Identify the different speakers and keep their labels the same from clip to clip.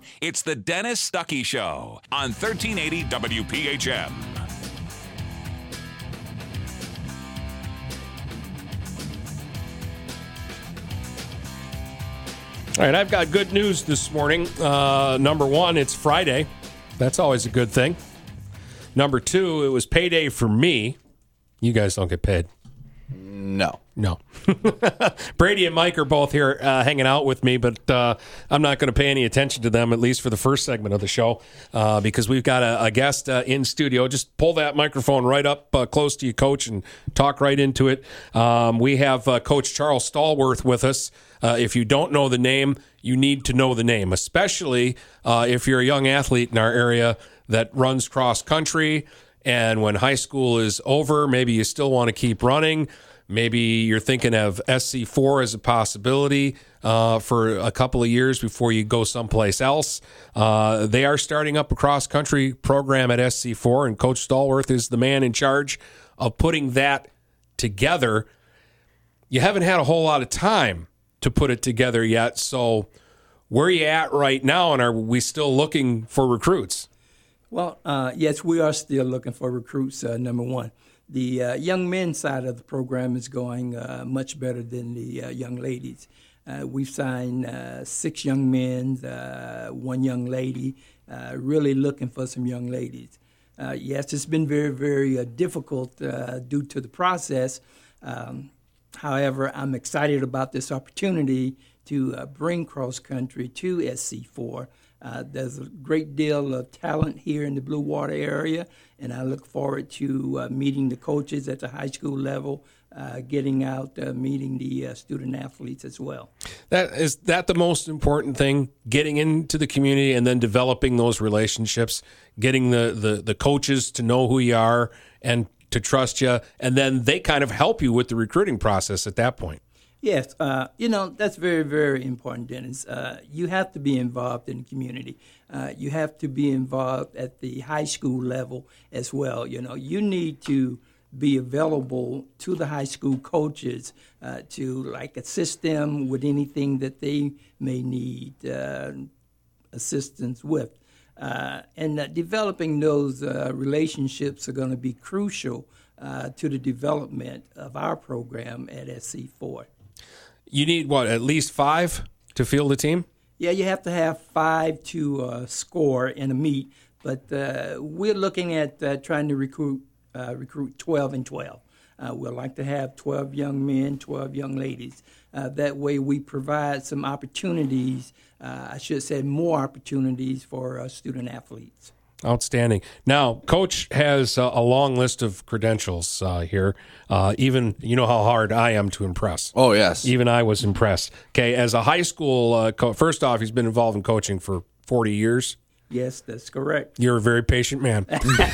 Speaker 1: It's the Dennis Stuckey Show on 1380 WPHM.
Speaker 2: All right, I've got good news this morning. Number one, it's Friday. That's always a good thing. Number two, it was payday for me. You guys don't get paid.
Speaker 3: No.
Speaker 2: Brady and Mike are both here hanging out with me, but I'm not going to pay any attention to them, at least for the first segment of the show, because we've got a guest in studio. Just pull that microphone right up close to you, Coach, and talk right into it. We have Coach Charles Stallworth with us. If you don't know the name, you need to know the name, especially if you're a young athlete in our area that runs cross country, and when high school is over, maybe you still want to keep running. Maybe you're thinking of SC4 as a possibility for a couple of years before you go someplace else. They are starting up a cross-country program at SC4, and Coach Stallworth is the man in charge of putting that together. You haven't had a whole lot of time to put it together yet, so where are you at right now, and are we still looking for recruits?
Speaker 4: Well, yes, we are still looking for recruits, number one. The young men's side of the program is going much better than the young ladies. We've signed 6 young men, 1 young lady, really looking for some young ladies. Yes, it's been very, very difficult due to the process. However, I'm excited about this opportunity to bring cross country to SC4. There's a great deal of talent here in the Blue Water area, and I look forward to meeting the coaches at the high school level, getting out, meeting the student athletes as well.
Speaker 2: Is that the most important thing, getting into the community and then developing those relationships, getting the coaches to know who you are and to trust you, and then they kind of help you with the recruiting process at that point?
Speaker 4: Yes, that's very, very important, Dennis. You have to be involved in the community. You have to be involved at the high school level as well. You need to be available to the high school coaches to assist them with anything that they may need assistance with. And developing those relationships are going to be crucial to the development of our program at SC4.
Speaker 2: You need, at least 5 to field a team?
Speaker 4: Yeah, you have to have 5 to score in a meet, but we're looking at trying to recruit 12 and 12. We'd like to have 12 young men, 12 young ladies. That way we provide some opportunities, I should say more opportunities for student athletes.
Speaker 2: Outstanding. Now, Coach has a long list of credentials here. Even, you know how hard I am to impress.
Speaker 3: Oh, yes.
Speaker 2: Even I was impressed. Okay, as a high school first off, he's been involved in coaching for 40 years.
Speaker 4: Yes, that's correct.
Speaker 2: You're a very patient man.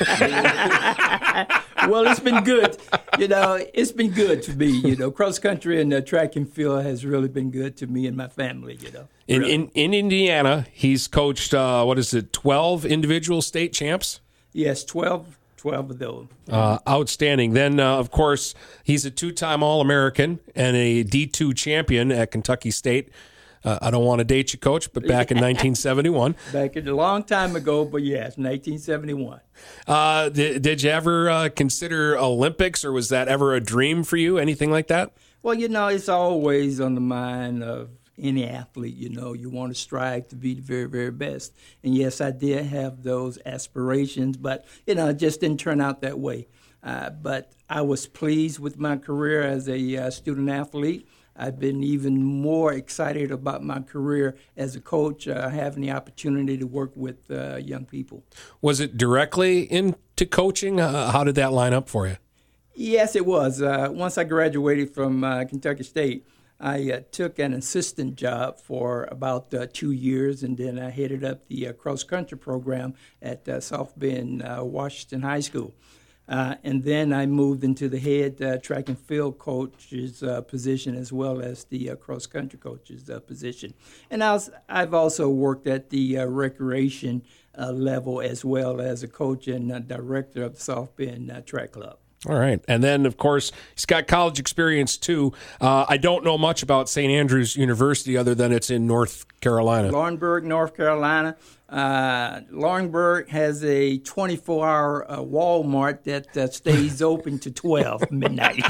Speaker 4: Well, it's been good. It's been good to me. Cross country and track and field has really been good to me and my family, Really.
Speaker 2: In Indiana, he's coached, 12 individual state champs?
Speaker 4: Yes, 12 of those.
Speaker 2: Outstanding. Then, of course, he's a 2-time All-American and a D2 champion at Kentucky State. I don't want to date you, Coach, but back in 1971.
Speaker 4: Back a long time ago, but yes, 1971.
Speaker 2: Did you ever consider Olympics, or was that ever a dream for you, anything like that?
Speaker 4: Well, it's always on the mind of any athlete. You want to strive to be the very, very best. And, yes, I did have those aspirations, but, it just didn't turn out that way. But I was pleased with my career as a student athlete. I've been even more excited about my career as a coach, having the opportunity to work with young people. Was it directly into coaching? How did that line up for you? Yes, it was. Once I graduated from Kentucky State, I took an assistant job for about 2 years, and then I headed up the cross-country program at South Bend Washington High School. And then I moved into the head track and field coach's position, as well as the cross-country coach's position. And I've also worked at the recreation level, as well as a coach and director of the South Bend Track Club.
Speaker 2: All right. And then, of course, he's got college experience, too. I don't know much about St. Andrews University other than it's in North Carolina.
Speaker 4: Laurinburg, North Carolina. Laurinburg has a 24-hour Walmart that stays open to 12 midnight.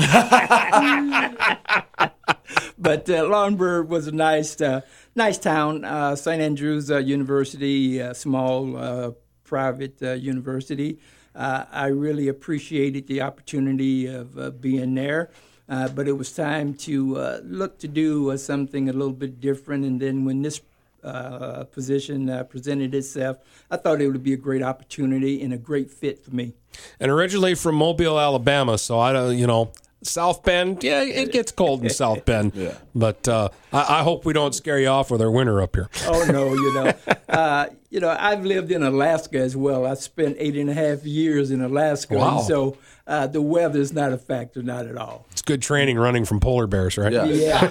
Speaker 4: But Laurinburg was a nice town. St. Andrews University, small private university. I really appreciated the opportunity of being there, but it was time to look to do something a little bit different. And then when this position presented itself, I thought it would be a great opportunity and a great fit for me.
Speaker 2: And originally from Mobile, Alabama, so I don't, South Bend, yeah, it gets cold in South Bend. Yeah. But I hope we don't scare you off with our winter up here.
Speaker 4: Oh, no, I've lived in Alaska as well. I spent 8.5 years in Alaska.
Speaker 2: Wow.
Speaker 4: And so the weather is not a factor, not at all.
Speaker 2: It's good training running from polar bears, right?
Speaker 4: Yeah.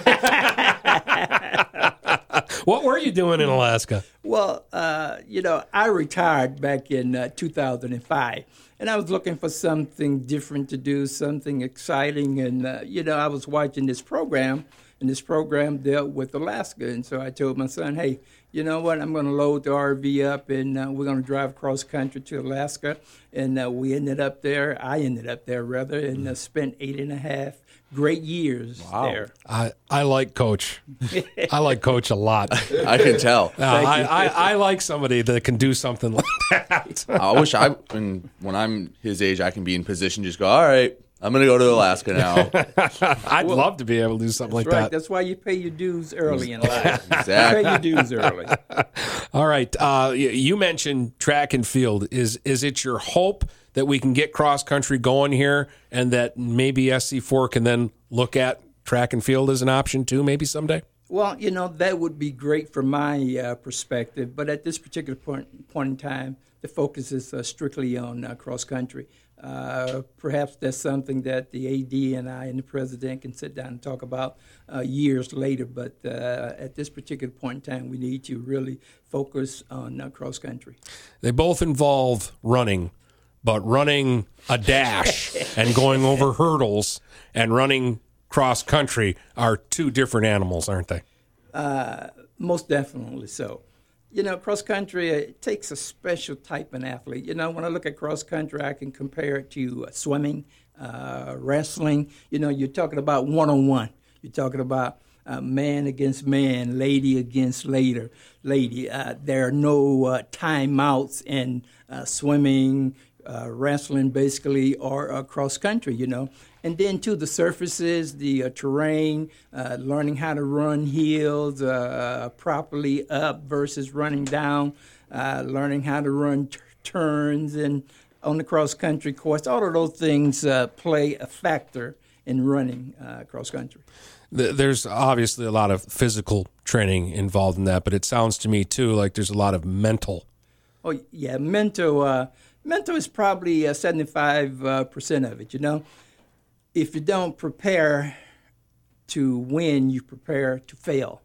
Speaker 2: What were you doing in Alaska?
Speaker 4: Well, I retired back in 2005. And I was looking for something different to do, something exciting. And, I was watching this program, and this program dealt with Alaska. And so I told my son, hey, you know what, I'm going to load the RV up, and we're going to drive across country to Alaska. And I ended up there, and spent 8.5 great years there.
Speaker 2: I like Coach. I like Coach a lot.
Speaker 3: I can tell.
Speaker 2: I like somebody that can do something like that.
Speaker 3: I wish when I'm his age, I can be in position to just go, all right, I'm going to go to Alaska now.
Speaker 2: I'd love to be able to do something like
Speaker 4: right.
Speaker 2: that.
Speaker 4: That's why you pay your dues early in life.
Speaker 3: Exactly.
Speaker 4: You pay your dues early.
Speaker 2: All right. You mentioned track and field. Is it your hope that we can get cross country going here, and that maybe SC4 can then look at track and field as an option too, maybe someday?
Speaker 4: Well, that would be great from my perspective. But at this particular point in time, the focus is strictly on cross country. Perhaps that's something that the AD and I and the president can sit down and talk about years later. But at this particular point in time, we need to really focus on cross country.
Speaker 2: They both involve running. But running a dash and going over hurdles and running cross country are two different animals, aren't they?
Speaker 4: Most definitely so. Cross country, it takes a special type of athlete. When I look at cross country, I can compare it to swimming, wrestling. You're talking about one-on-one. You're talking about man against man, lady against lady. There are no timeouts in swimming, wrestling basically, or cross country, And then to the surfaces, the terrain, learning how to run hills properly up versus running down, learning how to run turns and on the cross country course. All of those things play a factor in running cross country.
Speaker 2: There's obviously a lot of physical training involved in that, but it sounds to me too like there's a lot of mental.
Speaker 4: Oh yeah, mental. Mental is probably 75% of it, If you don't prepare to win, you prepare to fail,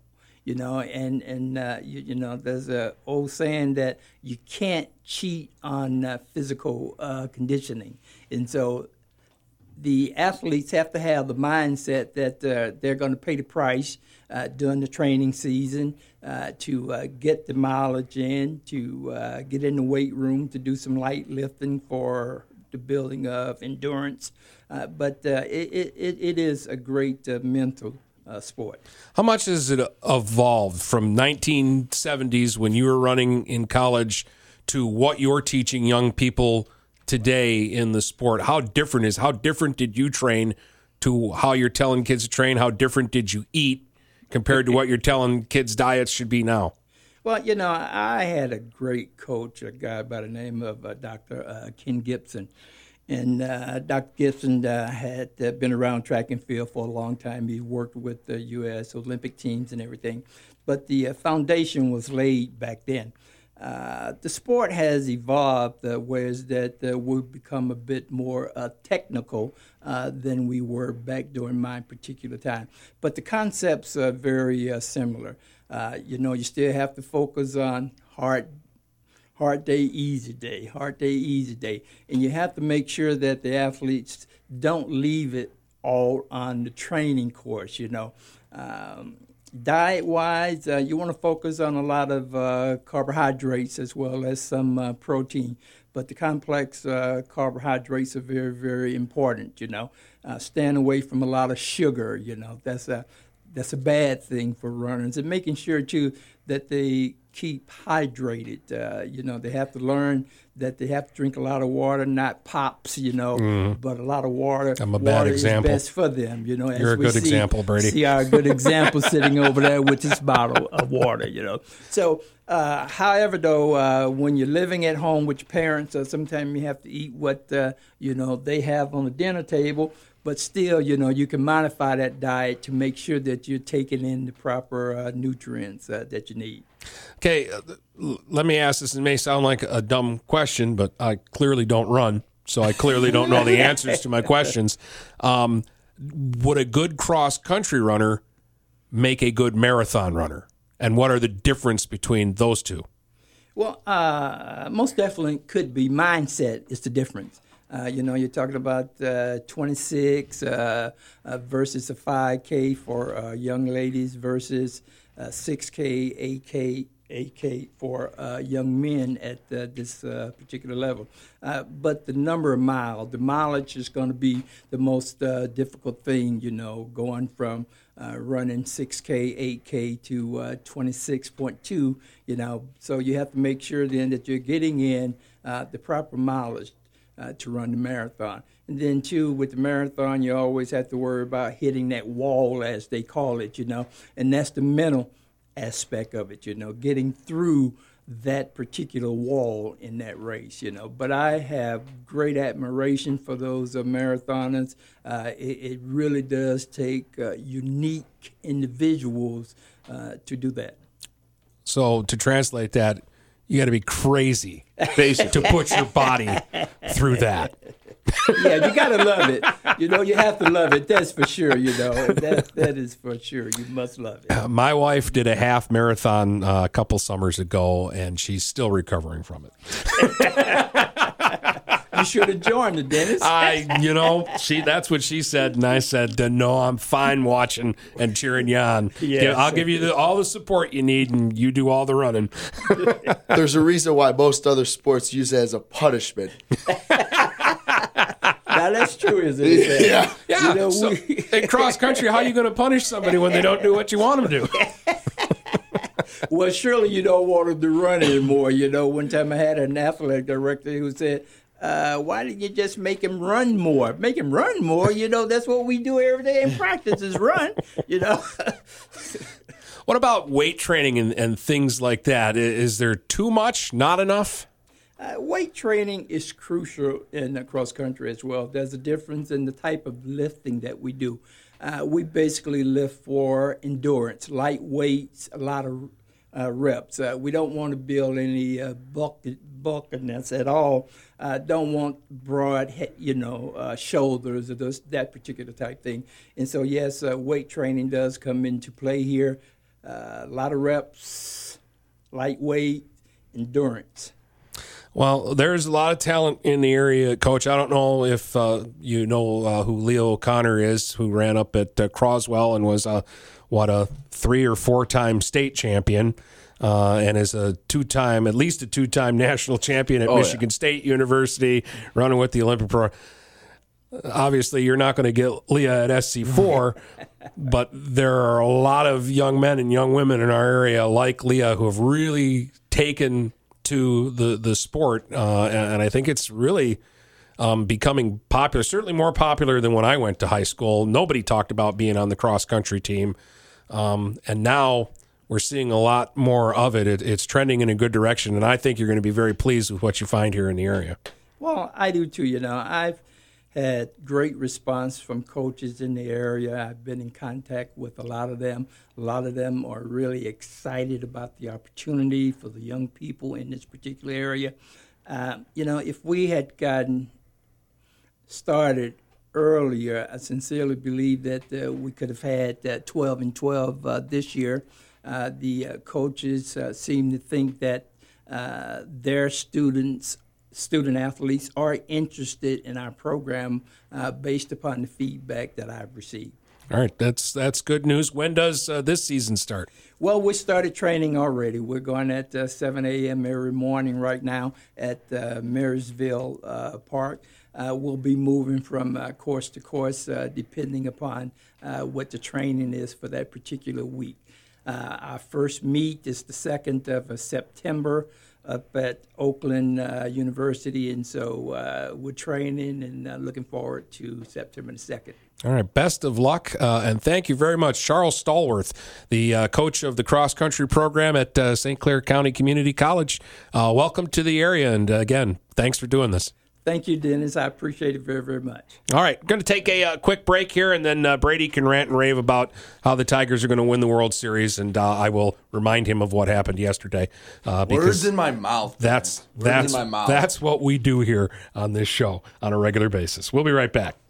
Speaker 4: And there's an old saying that you can't cheat on physical conditioning. And so the athletes have to have the mindset that they're going to pay the price during the training season to get the mileage in, to get in the weight room, to do some light lifting for the building of endurance. But it is a great mental sport.
Speaker 2: How much has it evolved from 1970s when you were running in college to what you're teaching young people today in the sport? How different did you train to how you're telling kids to train? How different did you eat compared to what you're telling kids diets should be now?
Speaker 4: Well, I had a great coach, a guy by the name of Dr. Ken Gibson. And Dr. Gibson had been around track and field for a long time. He worked with the U.S. Olympic teams and everything. But the foundation was laid back then. The sport has evolved whereas that we've become a bit more technical than we were back during my particular time. But the concepts are very similar. You still have to focus on hard day, easy day, hard day, easy day. And you have to make sure that the athletes don't leave it all on the training course, Diet-wise, you want to focus on a lot of carbohydrates as well as some protein. But the complex carbohydrates are very, very important, Staying away from a lot of sugar, That's a bad thing for runners. And making sure, too, that they keep hydrated. They have to learn that they have to drink a lot of water, not pops, but a lot of water.
Speaker 2: I'm a bad example.
Speaker 4: Is best for them, As
Speaker 2: You're a good example, Brady.
Speaker 4: See our good example sitting over there with this bottle of water, So, however, though, when you're living at home with your parents, sometimes you have to eat what, they have on the dinner table. But still, you can modify that diet to make sure that you're taking in the proper nutrients that you need.
Speaker 2: Okay, let me ask this. It may sound like a dumb question, but I clearly don't run, so I clearly don't know the answers to my questions. Would a good cross-country runner make a good marathon runner? And what are the difference between those two?
Speaker 4: Well, most definitely could be. Mindset is the difference. You're talking about 26 versus a 5K for young ladies versus 6K, 8K for young men at this particular level. But the number of miles, the mileage is going to be the most difficult thing, going from running 6K, 8K to 26.2, So you have to make sure then that you're getting in the proper mileage to run the marathon. And then, too, with the marathon, you always have to worry about hitting that wall, as they call it, and that's the mental aspect of it, getting through that particular wall in that race, But I have great admiration for those marathoners. It really does take unique individuals to do that.
Speaker 2: So to translate that, you got to be crazy to put your body through that.
Speaker 4: Yeah, you got to love it. You have to love it. That's for sure, That is for sure. You must love it.
Speaker 2: My wife did a half marathon a couple summers ago, and she's still recovering from it.
Speaker 4: You should have joined her, Dennis.
Speaker 2: That's what she said, and I said, no, I'm fine watching and cheering you on.
Speaker 4: Yes.
Speaker 2: I'll give you all the support you need, and you do all the running.
Speaker 5: There's a reason why most other sports use it as a punishment.
Speaker 4: Now, that's true, isn't it?
Speaker 2: Yeah. In cross country, how are you going to punish somebody when they don't do what you want them to do?
Speaker 4: Well, surely you don't want them to run anymore. One time I had an athletic director who said, why didn't you just make him run more? Make him run more, that's what we do every day in practice is run,
Speaker 2: What about weight training and things like that? Is there too much, not enough?
Speaker 4: Weight training is crucial in cross country as well. There's a difference in the type of lifting that we do. We basically lift for endurance, light weights, a lot of reps. We don't want to build any bulkiness at all. Don't want broad, shoulders or that particular type thing. And so, yes, weight training does come into play here. A lot of reps, lightweight, endurance.
Speaker 2: Well, there's a lot of talent in the area, Coach. I don't know if you know who Leo O'Connor is, who ran up at Croswell and was a 3 or 4 time state champion, and is at least a 2-time national champion at Michigan State University, running with the Olympic Pro. Obviously, you're not going to get Leah at SC4, but there are a lot of young men and young women in our area like Leah who have really taken to the sport, and I think it's really becoming popular, certainly more popular than when I went to high school. Nobody talked about being on the cross-country team, and now we're seeing a lot more of it. It's trending in a good direction, and I think you're going to be very pleased with what you find here in the area.
Speaker 4: Well, I do too. I've had great response from coaches in the area. I've been in contact with a lot of them. A lot of them are really excited about the opportunity for the young people in this particular area. If we had gotten started earlier, I sincerely believe that we could have had 12 and 12 this year. The coaches seem to think that their student athletes are interested in our program based upon the feedback that I've received.
Speaker 2: All right, that's good news. When does this season start?
Speaker 4: Well, we started training already. We're going at 7 a.m. every morning right now at Marysville Park. We'll be moving from course to course depending upon what the training is for that particular week. Our first meet is the 2nd of September up at Oakland University, and so we're training and looking forward to September the 2nd.
Speaker 2: All right, best of luck, and thank you very much. Charles Stallworth, the coach of the cross-country program at St. Clair County Community College. Welcome to the area, and again, thanks for doing this.
Speaker 4: Thank you, Dennis. I appreciate it very, very much.
Speaker 2: All right, going to take a quick break here, and then Brady can rant and rave about how the Tigers are going to win the World Series, and I will remind him of what happened yesterday.
Speaker 3: Words in my mouth.
Speaker 2: That's what we do here on this show on a regular basis. We'll be right back.